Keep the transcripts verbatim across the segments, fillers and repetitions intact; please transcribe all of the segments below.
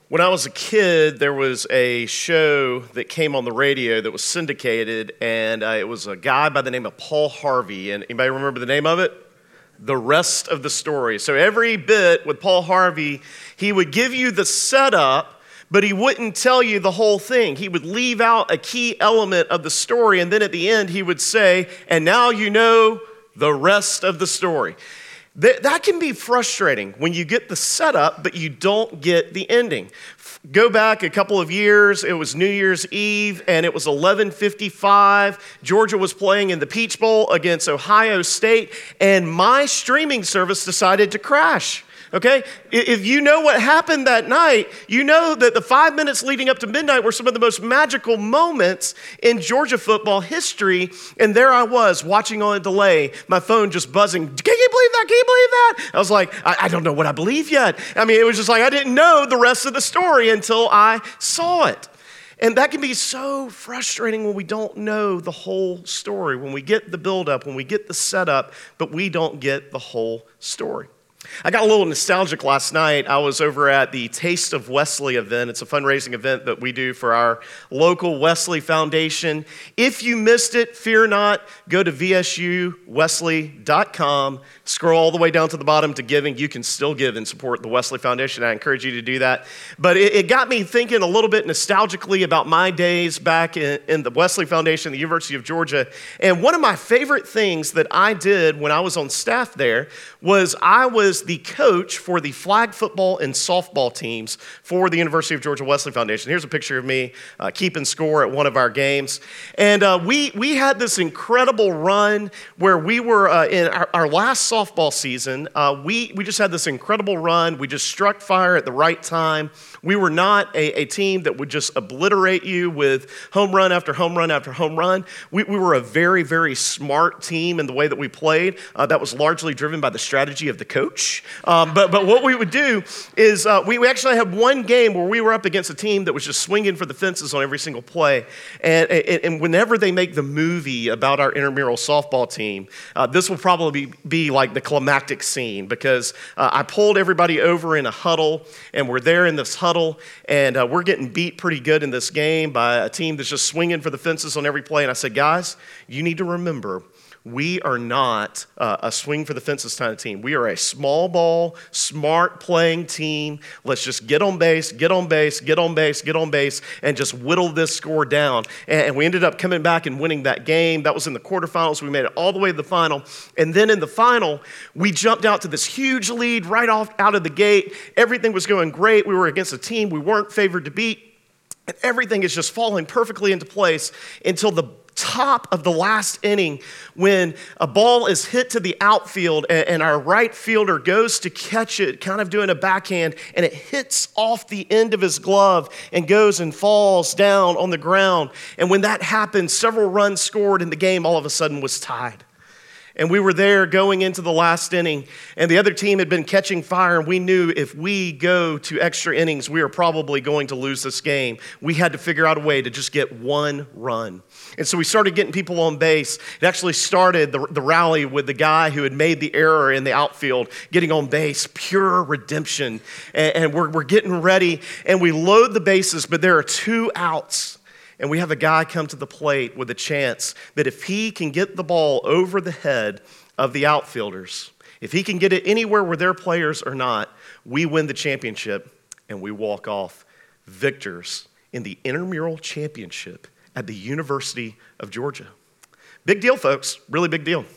When I was a kid, there was a show that came on the radio that was syndicated, and uh, it was a guy by the name of Paul Harvey. And anybody remember the name of it? The Rest of the Story. So every bit with Paul Harvey, he would give you the setup, but he wouldn't tell you the whole thing. He would leave out a key element of the story, and then at the end he would say, and now you know the rest of the story. That, that can be frustrating when you get the setup, but you don't get the ending. Go back a couple of years, it was New Year's Eve, and it was eleven fifty-five. Georgia was playing in the Peach Bowl against Ohio State, and my streaming service decided to crash. Okay? If you know what happened that night, you know that the five minutes leading up to midnight were some of the most magical moments in Georgia football history. And there I was watching on a delay, my phone just buzzing. Can you believe that? Can you believe that? I was like, I, I don't know what I believe yet. I mean, it was just like I didn't know the rest of the story until I saw it. And that can be so frustrating when we don't know the whole story, when we get the buildup, when we get the setup, but we don't get the whole story. I got a little nostalgic last night. I was over at the Taste of Wesley event. It's a fundraising event that we do for our local Wesley Foundation. If you missed it, fear not. Go to v s u wesley dot com. Scroll all the way down to the bottom to giving. You can still give and support the Wesley Foundation. I encourage you to do that. But it, it got me thinking a little bit nostalgically about my days back in, in the Wesley Foundation, the University of Georgia. And one of my favorite things that I did when I was on staff there was I was the coach for the flag football and softball teams for the University of Georgia Wesley Foundation. Here's a picture of me uh, keeping score at one of our games. And uh, we we had this incredible run where we were uh, in our, our last softball season. Uh, we, we just had this incredible run. We just struck fire at the right time. We were not a, a team that would just obliterate you with home run after home run after home run. We, we were a very, very smart team in the way that we played. Uh, that was largely driven by the strategy of the coach. Um, but, but what we would do is uh, we, we actually had one game where we were up against a team that was just swinging for the fences on every single play. And, and, and whenever they make the movie about our intramural softball team, uh, this will probably be, be like the climactic scene because uh, I pulled everybody over in a huddle, and we're there in this huddle, and uh, we're getting beat pretty good in this game by a team that's just swinging for the fences on every play. And I said, guys, you need to remember, we are not uh, a swing for the fences kind of team. We are a small ball, smart playing team. Let's just get on base, get on base, get on base, get on base, and just whittle this score down. And we ended up coming back and winning that game. That was in the quarterfinals. We made it all the way to the final. And then in the final, we jumped out to this huge lead right off out of the gate. Everything was going great. We were against a team we weren't favored to beat. And everything is just falling perfectly into place until the top of the last inning when a ball is hit to the outfield and our right fielder goes to catch it, kind of doing a backhand, and it hits off the end of his glove and goes and falls down on the ground. And when that happened, several runs scored and the game all of a sudden was tied. And we were there going into the last inning, and the other team had been catching fire, and we knew if we go to extra innings, we are probably going to lose this game. We had to figure out a way to just get one run. And so we started getting people on base. It actually started the, the rally with the guy who had made the error in the outfield, getting on base, pure redemption. And, and we're, we're getting ready, and we load the bases, but there are two outs. And we have a guy come to the plate with a chance that if he can get the ball over the head of the outfielders, if he can get it anywhere where their players are not, we win the championship and we walk off victors in the intramural championship at the University of Georgia. Big deal, folks. Really big deal.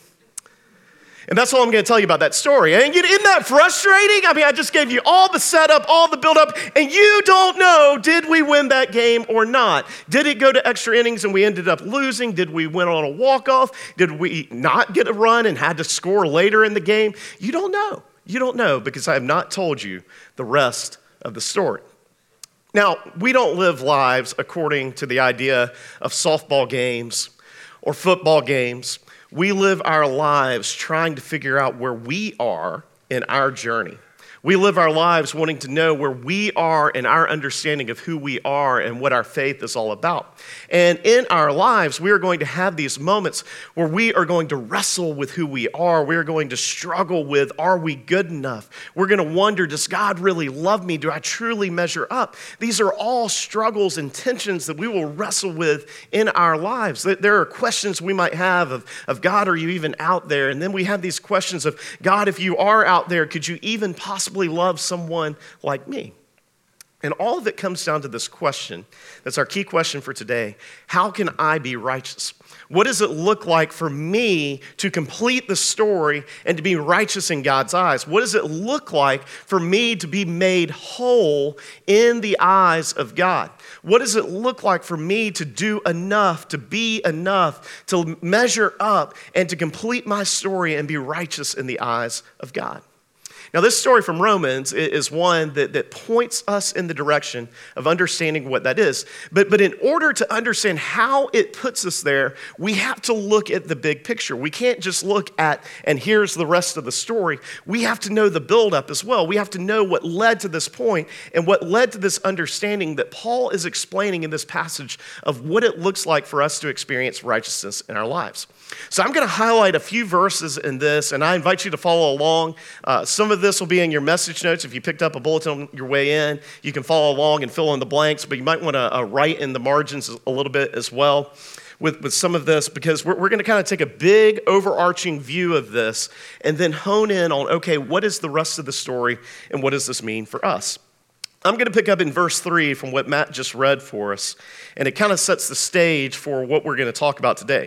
And that's all I'm going to tell you about that story. And isn't that frustrating? I mean, I just gave you all the setup, all the buildup, and you don't know, did we win that game or not? Did it go to extra innings and we ended up losing? Did we win on a walk-off? Did we not get a run and had to score later in the game? You don't know. You don't know because I have not told you the rest of the story. Now, we don't live lives according to the idea of softball games or football games. We live our lives trying to figure out where we are in our journey. We live our lives wanting to know where we are in our understanding of who we are and what our faith is all about. And in our lives, we are going to have these moments where we are going to wrestle with who we are. We are going to struggle with, are we good enough? We're going to wonder, does God really love me? Do I truly measure up? These are all struggles and tensions that we will wrestle with in our lives. There are questions we might have of, of God, are you even out there? And then we have these questions of, God, if you are out there, could you even possibly love someone like me? And all of it comes down to this question. That's our key question for today. How can I be righteous? What does it look like for me to complete the story and to be righteous in God's eyes? What does it look like for me to be made whole in the eyes of God? What does it look like for me to do enough, to be enough, to measure up, and to complete my story and be righteous in the eyes of God? Now, this story from Romans is one that, that points us in the direction of understanding what that is. But, but in order to understand how it puts us there, we have to look at the big picture. We can't just look at, and here's the rest of the story. We have to know the buildup as well. We have to know what led to this point and what led to this understanding that Paul is explaining in this passage of what it looks like for us to experience righteousness in our lives. So I'm going to highlight a few verses in this, and I invite you to follow along. Uh, some of this will be in your message notes. If you picked up a bulletin on your way in, you can follow along and fill in the blanks, but you might want to uh, write in the margins a little bit as well with, with some of this, because we're, we're going to kind of take a big overarching view of this and then hone in on, okay, what is the rest of the story and what does this mean for us? I'm going to pick up in verse three from what Matt just read for us, and it kind of sets the stage for what we're going to talk about today.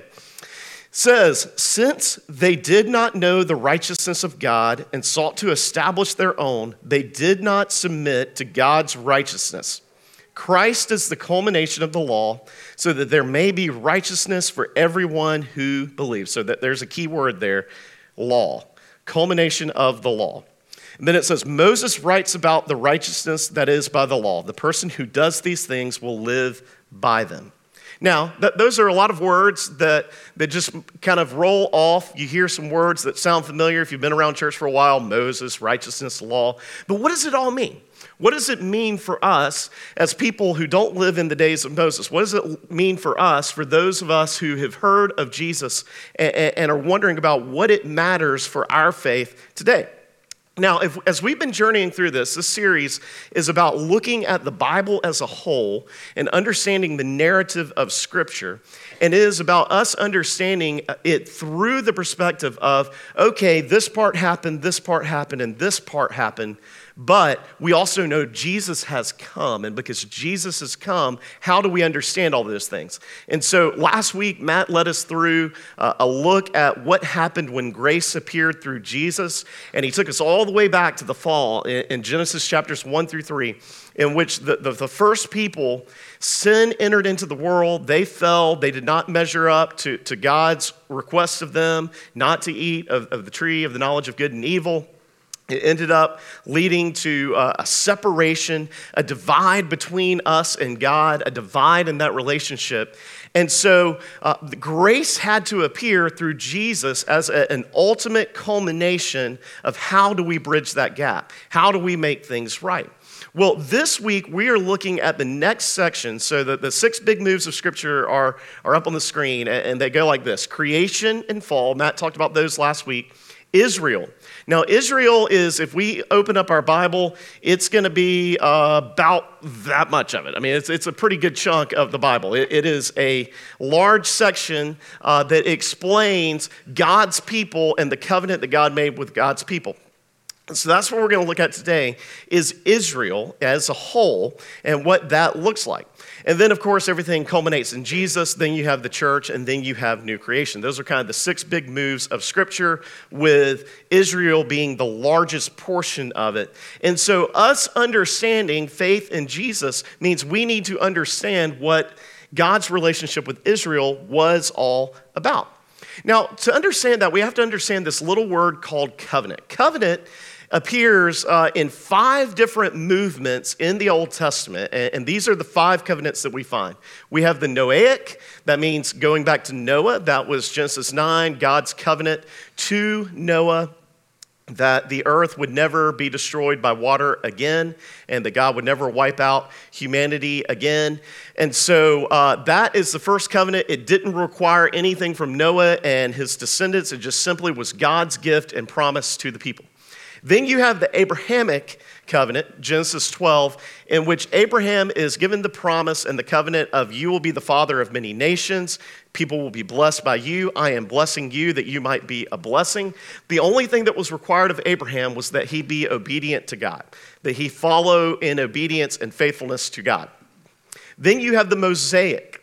Says, since they did not know the righteousness of God and sought to establish their own, they did not submit to God's righteousness. Christ is the culmination of the law, so that there may be righteousness for everyone who believes. So that there's a key word there, law, culmination of the law. And then it says, Moses writes about the righteousness that is by the law. The person who does these things will live by them. Now, th- those are a lot of words that, that just kind of roll off. You hear some words that sound familiar if you've been around church for a while, Moses, righteousness, law. But what does it all mean? What does it mean for us as people who don't live in the days of Moses? What does it mean for us, for those of us who have heard of Jesus and, and are wondering about what it matters for our faith today? Now, if, as we've been journeying through this, this series is about looking at the Bible as a whole and understanding the narrative of Scripture. And it is about us understanding it through the perspective of, okay, this part happened, this part happened, and this part happened. But we also know Jesus has come, and because Jesus has come, how do we understand all those things? And so last week, Matt led us through uh, a look at what happened when grace appeared through Jesus, and he took us all the way back to the fall in, in Genesis chapters one through three, in which the, the, the first people, sin entered into the world, they fell, they did not measure up to, to God's request of them not to eat of, of the tree of the knowledge of good and evil. It ended up leading to uh, a separation, a divide between us and God, a divide in that relationship. And so uh, the grace had to appear through Jesus as a, an ultimate culmination of how do we bridge that gap? How do we make things right? Well, this week we are looking at the next section. So the, the six big moves of Scripture are, are up on the screen, and, and they go like this. Creation and fall. Matt talked about those last week. Israel. Now, Israel is, if we open up our Bible, it's going to be uh, about that much of it. I mean, it's it's a pretty good chunk of the Bible. It, it is a large section uh, that explains God's people and the covenant that God made with God's people. So that's what we're going to look at today, is Israel as a whole and what that looks like. And then, of course, everything culminates in Jesus. Then you have the church, and then you have new creation. Those are kind of the six big moves of Scripture, with Israel being the largest portion of it. And so us understanding faith in Jesus means we need to understand what God's relationship with Israel was all about. Now, to understand that, we have to understand this little word called covenant. Covenant appears uh, in five different movements in the Old Testament, and, and these are the five covenants that we find. We have the Noahic, that means going back to Noah. That was Genesis nine, God's covenant to Noah. that the earth would never be destroyed by water again, and that God would never wipe out humanity again. And so uh, that is the first covenant. It didn't require anything from Noah and his descendants. It just simply was God's gift and promise to the people. Then you have the Abrahamic covenant, Genesis twelve, in which Abraham is given the promise and the covenant of you will be the father of many nations. People will be blessed by you. I am blessing you that you might be a blessing. The only thing that was required of Abraham was that he be obedient to God, that he follow in obedience and faithfulness to God. Then you have the Mosaic.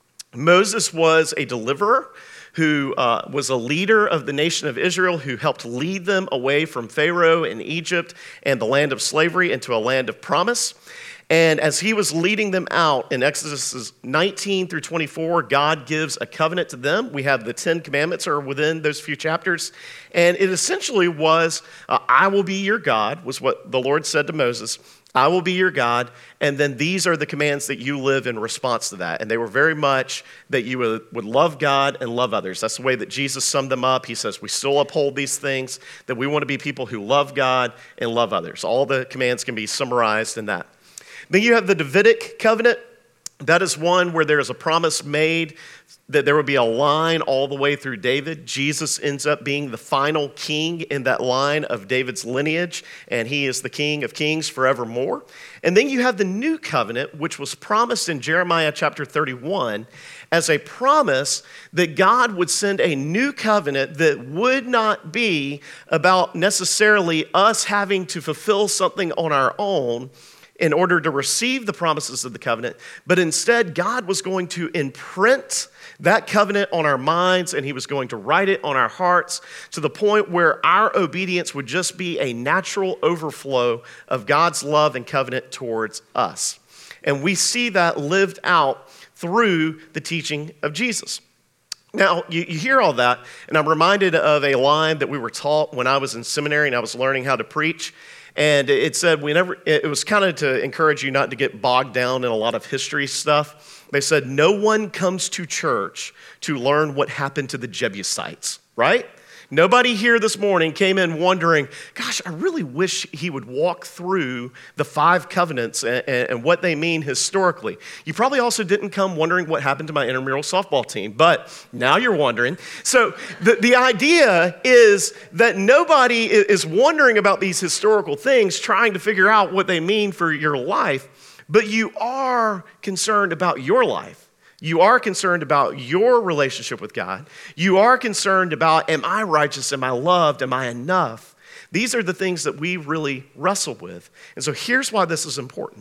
Moses was a deliverer who uh, was a leader of the nation of Israel, who helped lead them away from Pharaoh in Egypt and the land of slavery into a land of promise. And as he was leading them out in Exodus nineteen through twenty-four, God gives a covenant to them. We have the Ten Commandments are within those few chapters. And it essentially was, uh, I will be your God, was what the Lord said to Moses. I will be your God, and then these are the commands that you live in response to that. And they were very much that you would, would love God and love others. That's the way that Jesus summed them up. He says, we still uphold these things, that we want to be people who love God and love others. All the commands can be summarized in that. Then you have the Davidic covenant. That is one where there is a promise made that there would be a line all the way through David. Jesus ends up being the final king in that line of David's lineage, and he is the King of Kings forevermore. And then you have the new covenant, which was promised in Jeremiah chapter thirty-one as a promise that God would send a new covenant that would not be about necessarily us having to fulfill something on our own in order to receive the promises of the covenant, but instead God was going to imprint that covenant on our minds, and he was going to write it on our hearts to the point where our obedience would just be a natural overflow of God's love and covenant towards us. And we see that lived out through the teaching of Jesus. Now, you, you hear all that, and I'm reminded of a line that we were taught when I was in seminary and I was learning how to preach. And it said, we never, it was kind of to encourage you not to get bogged down in a lot of history stuff. They said, no one comes to church to learn what happened to the Jebusites, right? Nobody here this morning came in wondering, gosh, I really wish he would walk through the five covenants and, and, and what they mean historically. You probably also didn't come wondering what happened to my intramural softball team, but now you're wondering. So the, the idea is that nobody is wondering about these historical things, trying to figure out what they mean for your life, but you are concerned about your life. You are concerned about your relationship with God. You are concerned about, am I righteous? Am I loved? Am I enough? These are the things that we really wrestle with. And so here's why this is important.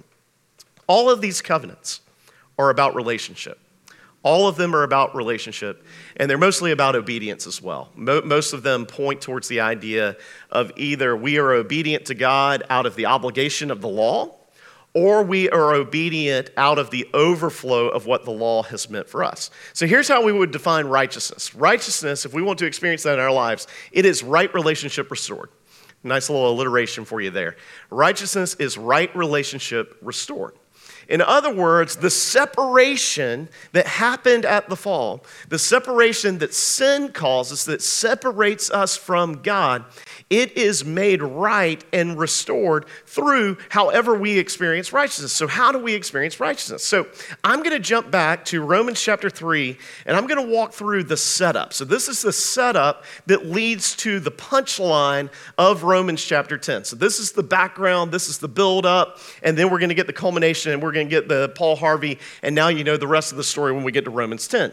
All of these covenants are about relationship. All of them are about relationship, and they're mostly about obedience as well. Mo- most of them point towards the idea of either we are obedient to God out of the obligation of the law, or we are obedient out of the overflow of what the law has meant for us. So here's how we would define righteousness. Righteousness, if we want to experience that in our lives, it is right relationship restored. Nice little alliteration for you there. Righteousness is right relationship restored. In other words, the separation that happened at the fall, the separation that sin causes, that separates us from God, it is made right and restored through however we experience righteousness. So how do we experience righteousness? So I'm going to jump back to Romans chapter three, and I'm going to walk through the setup. So this is the setup that leads to the punchline of Romans chapter ten. So this is the background, this is the build-up, and then we're going to get the culmination, and we're going to get the Paul Harvey, and now you know the rest of the story when we get to Romans ten.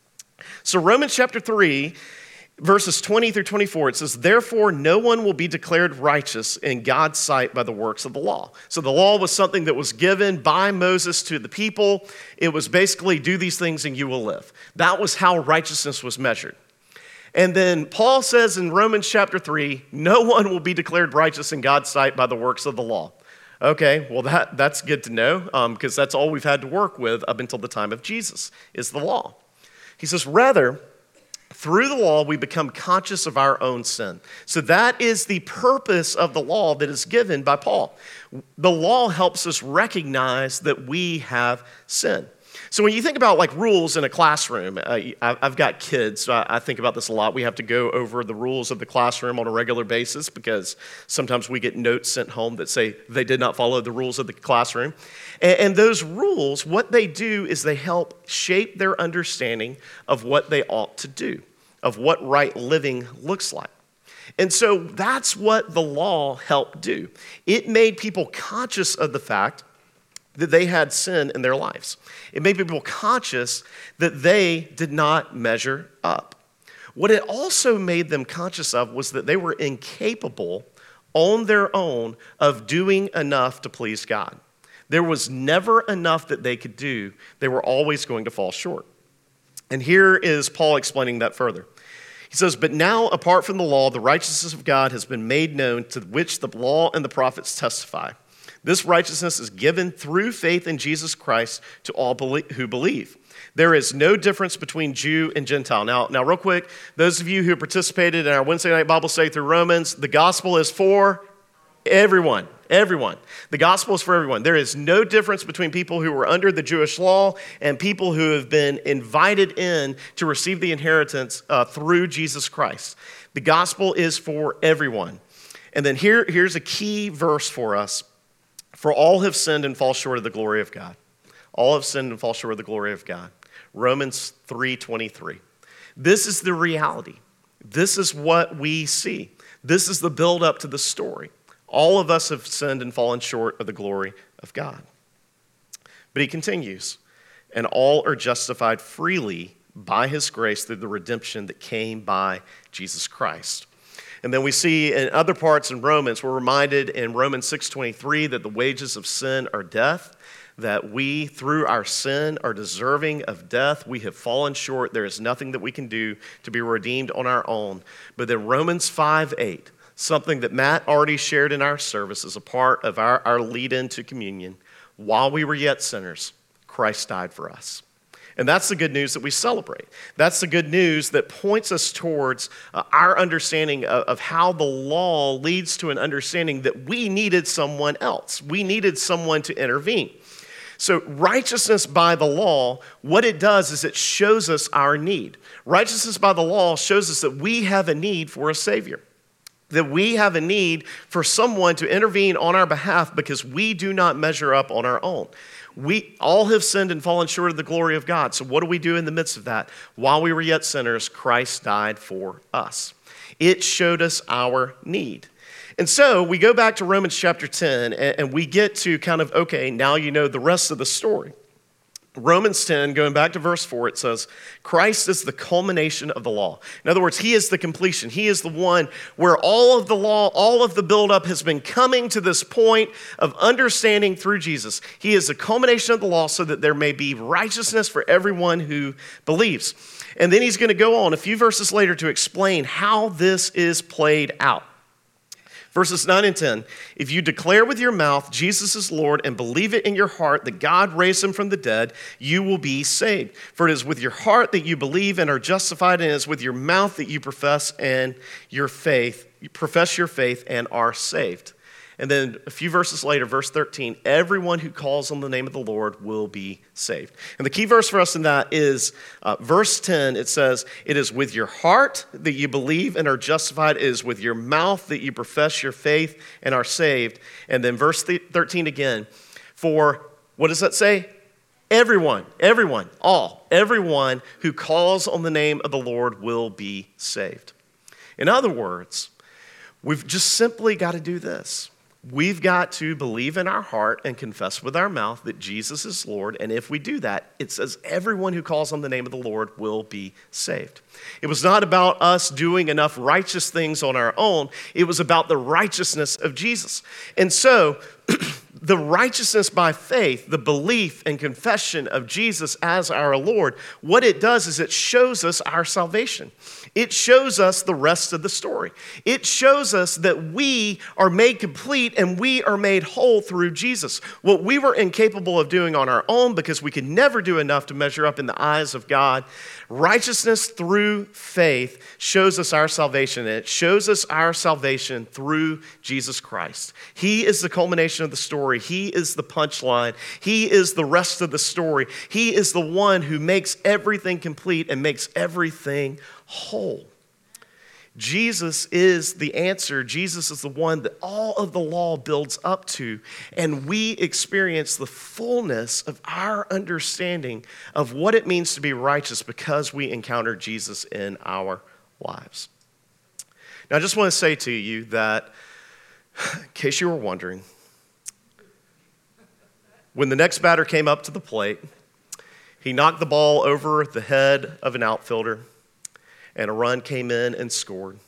So Romans chapter three, verses twenty through twenty-four, it says, therefore no one will be declared righteous in God's sight by the works of the law. So the law was something that was given by Moses to the people. It was basically do these things and you will live. That was how righteousness was measured. And then Paul says in Romans chapter three, no one will be declared righteous in God's sight by the works of the law. Okay, well that, that's good to know because um, that's all we've had to work with up until the time of Jesus is the law. He says, rather, through the law, we become conscious of our own sin. So that is the purpose of the law that is given by Paul. The law helps us recognize that we have sin. So when you think about like rules in a classroom, uh, I've got kids, so I think about this a lot. We have to go over the rules of the classroom on a regular basis because sometimes we get notes sent home that say they did not follow the rules of the classroom. And those rules, what they do is they help shape their understanding of what they ought to do, of what right living looks like. And so that's what the law helped do. It made people conscious of the fact that they had sin in their lives. It made people conscious that they did not measure up. What it also made them conscious of was that they were incapable on their own of doing enough to please God. There was never enough that they could do. They were always going to fall short. And here is Paul explaining that further. He says, "But now, apart from the law, the righteousness of God has been made known, to which the law and the prophets testify. This righteousness is given through faith in Jesus Christ to all who believe. There is no difference between Jew and Gentile." Now, now, real quick, those of you who participated in our Wednesday night Bible study through Romans, the gospel is for everyone. Everyone. The gospel is for everyone. There is no difference between people who were under the Jewish law and people who have been invited in to receive the inheritance uh, through Jesus Christ. The gospel is for everyone. And then here, here's a key verse for us. "For all have sinned and fall short of the glory of God." All have sinned and fall short of the glory of God. Romans three twenty-three. This is the reality. This is what we see. This is the build-up to the story. All of us have sinned and fallen short of the glory of God. But he continues, "And all are justified freely by his grace through the redemption that came by Jesus Christ." And then we see in other parts in Romans, we're reminded in Romans six twenty-three that the wages of sin are death, that we, through our sin, are deserving of death. We have fallen short. There is nothing that we can do to be redeemed on our own. But then Romans five eight, something that Matt already shared in our service as a part of our, our lead-in to communion, "While we were yet sinners, Christ died for us." And that's the good news that we celebrate. That's the good news that points us towards uh, our understanding of, of how the law leads to an understanding that we needed someone else. We needed someone to intervene. So righteousness by the law, what it does is it shows us our need. Righteousness by the law shows us that we have a need for a Savior, that we have a need for someone to intervene on our behalf because we do not measure up on our own. We all have sinned and fallen short of the glory of God. So what do we do in the midst of that? While we were yet sinners, Christ died for us. It showed us our need. And so we go back to Romans chapter ten, and we get to kind of, okay, now you know the rest of the story. Romans ten, going back to verse four, it says, "Christ is the culmination of the law." In other words, he is the completion. He is the one where all of the law, all of the buildup has been coming to this point of understanding through Jesus. He is the culmination of the law so that there may be righteousness for everyone who believes. And then he's going to go on a few verses later to explain how this is played out. Verses nine and ten, "If you declare with your mouth Jesus is Lord and believe it in your heart that God raised him from the dead, you will be saved. For it is with your heart that you believe and are justified, and it is with your mouth that you profess and your faith, you profess your faith and are saved." And then a few verses later, verse thirteen, "Everyone who calls on the name of the Lord will be saved." And the key verse for us in that is uh, verse ten. It says, "It is with your heart that you believe and are justified. It is with your mouth that you profess your faith and are saved." And then verse thirteen again, "For," what does that say? Everyone, everyone, all, everyone who calls on the name of the Lord will be saved. In other words, we've just simply got to do this. We've got to believe in our heart and confess with our mouth that Jesus is Lord. And if we do that, it says everyone who calls on the name of the Lord will be saved. It was not about us doing enough righteous things on our own. It was about the righteousness of Jesus. And so the righteousness by faith, the belief and confession of Jesus as our Lord, what it does is it shows us our salvation. It shows us the rest of the story. It shows us that we are made complete and we are made whole through Jesus. What we were incapable of doing on our own because we could never do enough to measure up in the eyes of God, righteousness through faith shows us our salvation, and it shows us our salvation through Jesus Christ. He is the culmination of the story. story. He is the punchline. He is the rest of the story. He is the one who makes everything complete and makes everything whole. Jesus is the answer. Jesus is the one that all of the law builds up to, and we experience the fullness of our understanding of what it means to be righteous because we encounter Jesus in our lives. Now, I just want to say to you that, in case you were wondering, when the next batter came up to the plate, he knocked the ball over the head of an outfielder, and a run came in and scored.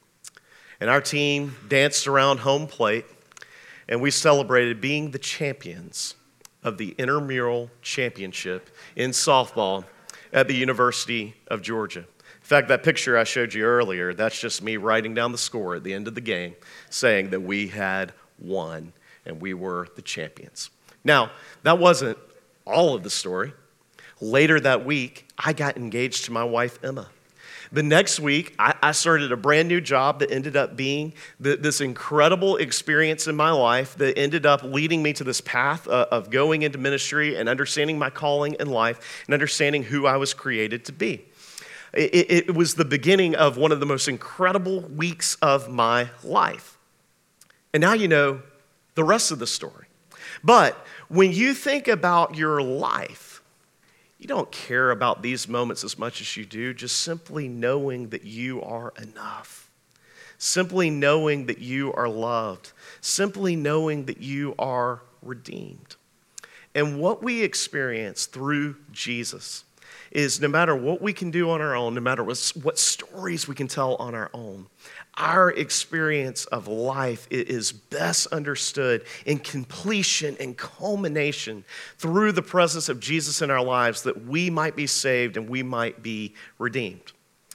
And our team danced around home plate, and we celebrated being the champions of the intramural championship in softball at the University of Georgia. In fact, that picture I showed you earlier, that's just me writing down the score at the end of the game, saying that we had won and we were the champions. Now, that wasn't all of the story. Later that week, I got engaged to my wife, Emma. The next week, I, I started a brand new job that ended up being the, this incredible experience in my life that ended up leading me to this path uh, of going into ministry and understanding my calling in life and understanding who I was created to be. It, it, it was the beginning of one of the most incredible weeks of my life. And now you know the rest of the story. But when you think about your life, you don't care about these moments as much as you do just simply knowing that you are enough. Simply knowing that you are loved. Simply knowing that you are redeemed. And what we experience through Jesus is no matter what we can do on our own, no matter what, what stories we can tell on our own, our experience of life is best understood in completion and culmination through the presence of Jesus in our lives that we might be saved and we might be redeemed.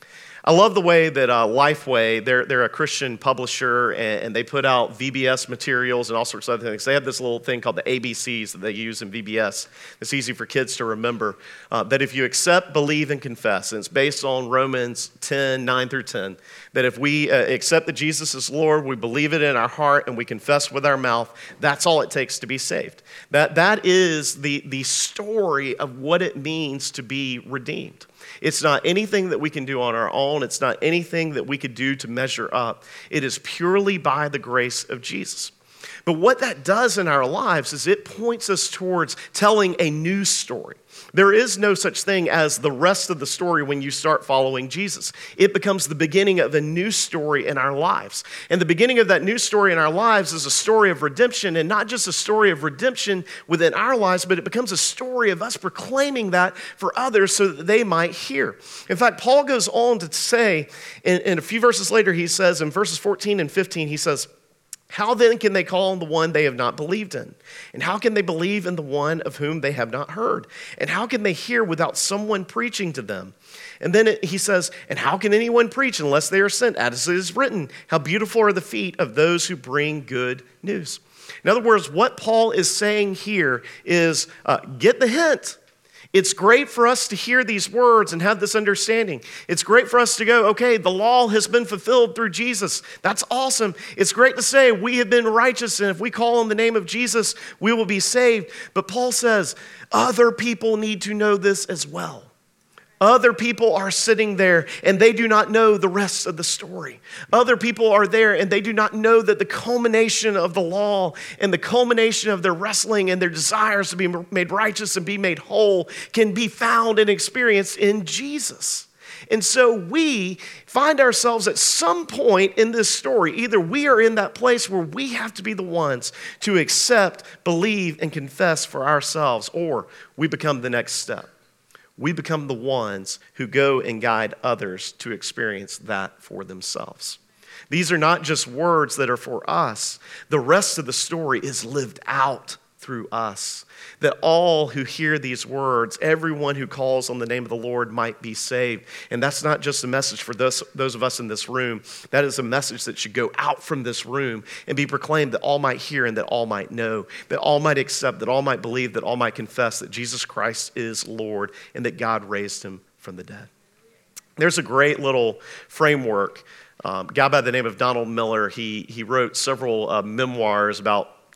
I love the way that uh, Lifeway, they're, they're a Christian publisher, and, and they put out V B S materials and all sorts of other things. They have this little thing called the A B Cs that they use in V B S. It's easy for kids to remember. Uh, that if you accept, believe, and confess, and it's based on Romans ten, nine through ten, that if we uh, accept that Jesus is Lord, we believe it in our heart, and we confess with our mouth, that's all it takes to be saved. That, that is the, the story of what it means to be redeemed. It's not anything that we can do on our own. It's not anything that we could do to measure up. It is purely by the grace of Jesus. But what that does in our lives is it points us towards telling a new story. There is no such thing as the rest of the story when you start following Jesus. It becomes the beginning of a new story in our lives. And the beginning of that new story in our lives is a story of redemption, and not just a story of redemption within our lives, but it becomes a story of us proclaiming that for others so that they might hear. In fact, Paul goes on to say, in, in a few verses later, he says in verses fourteen and fifteen, he says, "How then can they call on the one they have not believed in? And how can they believe in the one of whom they have not heard? And how can they hear without someone preaching to them?" And then it, he says, "And how can anyone preach unless they are sent? As it is written, how beautiful are the feet of those who bring good news." In other words, what Paul is saying here is, uh, get the hint. It's great for us to hear these words and have this understanding. It's great for us to go, okay, the law has been fulfilled through Jesus. That's awesome. It's great to say we have been righteous, and if we call on the name of Jesus, we will be saved. But Paul says other people need to know this as well. Other people are sitting there and they do not know the rest of the story. Other people are there and they do not know that the culmination of the law and the culmination of their wrestling and their desires to be made righteous and be made whole can be found and experienced in Jesus. And so we find ourselves at some point in this story, either we are in that place where we have to be the ones to accept, believe, and confess for ourselves, or we become the next step. We become the ones who go and guide others to experience that for themselves. These are not just words that are for us. The rest of the story is lived out through us. That all who hear these words, everyone who calls on the name of the Lord might be saved. And that's not just a message for those, those of us in this room. That is a message that should go out from this room and be proclaimed that all might hear and that all might know, that all might accept, that all might believe, that all might confess that Jesus Christ is Lord and that God raised him from the dead. There's a great little framework. Um, a guy by the name of Donald Miller, he, he wrote several uh, memoirs about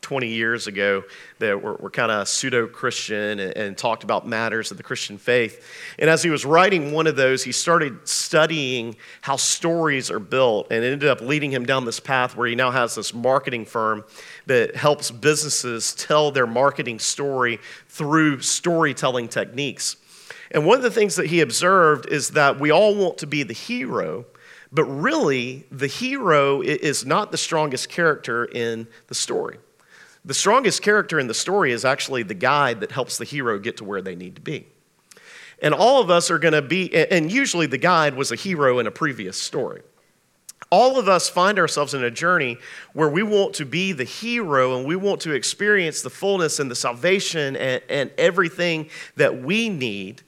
twenty years ago that were, were kind of pseudo-Christian and, and talked about matters of the Christian faith. And as he was writing one of those, he started studying how stories are built, and it ended up leading him down this path where he now has this marketing firm that helps businesses tell their marketing story through storytelling techniques. And one of the things that he observed is that we all want to be the hero, but really the hero is not the strongest character in the story. The strongest character in the story is actually the guide that helps the hero get to where they need to be. And all of us are going to be, and usually the guide was a hero in a previous story. All of us find ourselves in a journey where we want to be the hero and we want to experience the fullness and the salvation and, and everything that we need.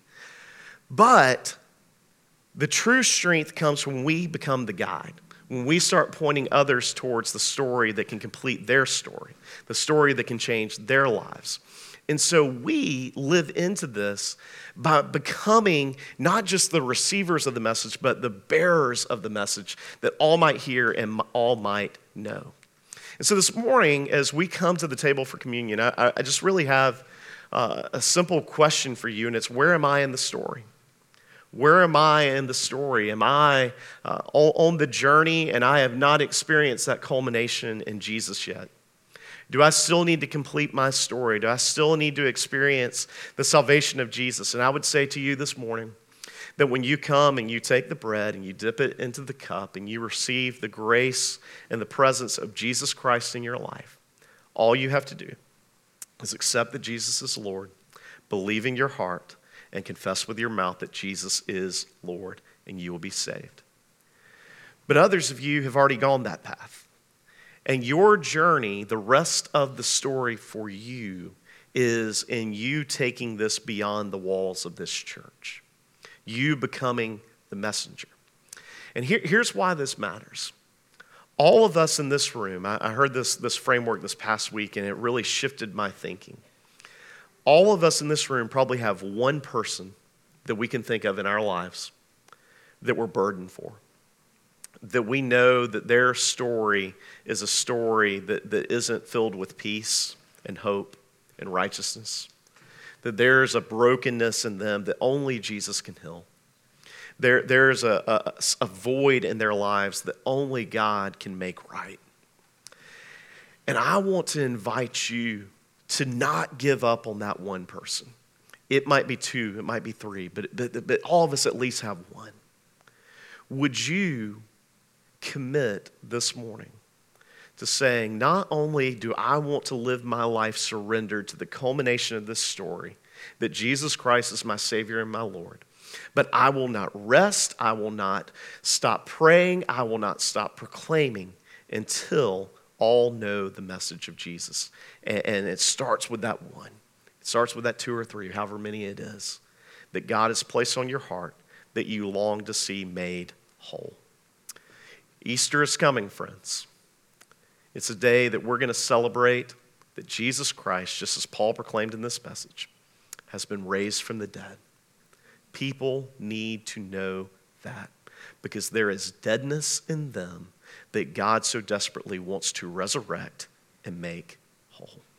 But the true strength comes when we become the guide, when we start pointing others towards the story that can complete their story, the story that can change their lives. And so we live into this by becoming not just the receivers of the message, but the bearers of the message that all might hear and all might know. And so this morning, as we come to the table for communion, I, I just really have uh, a simple question for you, and it's, where am I in the story? Where am I in the story? Am I uh, on the journey and I have not experienced that culmination in Jesus yet? Do I still need to complete my story? Do I still need to experience the salvation of Jesus? And I would say to you this morning that when you come and you take the bread and you dip it into the cup and you receive the grace and the presence of Jesus Christ in your life, all you have to do is accept that Jesus is Lord, believe in your heart, and confess with your mouth that Jesus is Lord, and you will be saved. But others of you have already gone that path. And your journey, the rest of the story for you, is in you taking this beyond the walls of this church. You becoming the messenger. And here, here's why this matters. All of us in this room, I, I heard this, this framework this past week, and it really shifted my thinking. All of us in this room probably have one person that we can think of in our lives that we're burdened for. That we know that their story is a story that, that isn't filled with peace and hope and righteousness. That there's a brokenness in them that only Jesus can heal. There, there's a, a, a void in their lives that only God can make right. And I want to invite you to not give up on that one person. It might be two, it might be three, but, but, but all of us at least have one. Would you commit this morning to saying, not only do I want to live my life surrendered to the culmination of this story, that Jesus Christ is my Savior and my Lord, but I will not rest, I will not stop praying, I will not stop proclaiming until all know the message of Jesus. And, and it starts with that one. It starts with that two or three, however many it is, that God has placed on your heart that you long to see made whole. Easter is coming, friends. It's a day that we're going to celebrate that Jesus Christ, just as Paul proclaimed in this message, has been raised from the dead. People need to know that because there is deadness in them that God so desperately wants to resurrect and make whole.